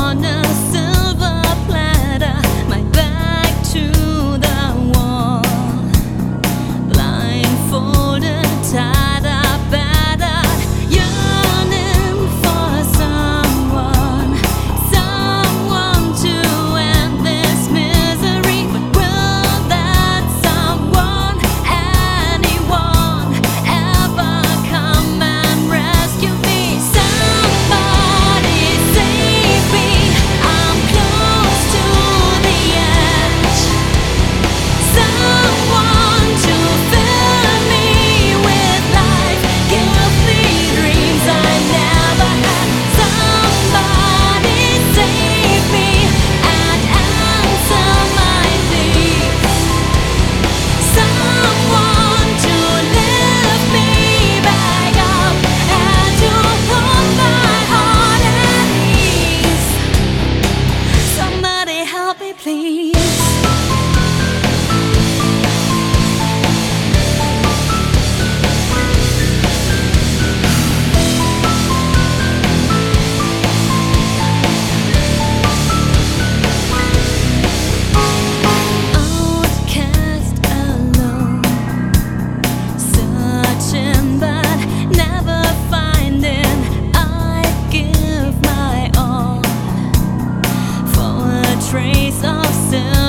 on a silver platter, my back to the wall, blindfolded, tied up, battered, yearning for someone to end this misery. But will that someone, anyone, ever come and rescue me? Somebody save me, I'm close to the edge. Someone to fill me with life, give me dreams I never had. Somebody save me and answer my pleas. Someone to lift me back up and to put my heart at ease. Somebody help me, please. Outcast, alone, searching but never finding. I give my all for a trace of silver.